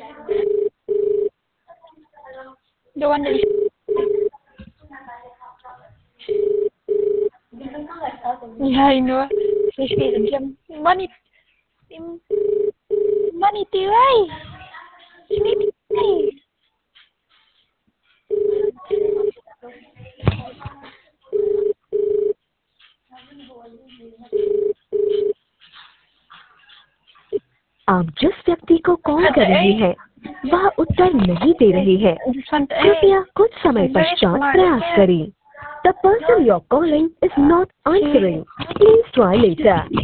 The one that is yeah, I know. She said jam money money tiêu ấy. Sleepy ấy. आप जिस व्यक्ति को call कर रही हैं वह उत्तर नहीं दे रही है। कृपया कुछ समय पश्चात प्रयास करें। The person you're calling is not answering. Please try later.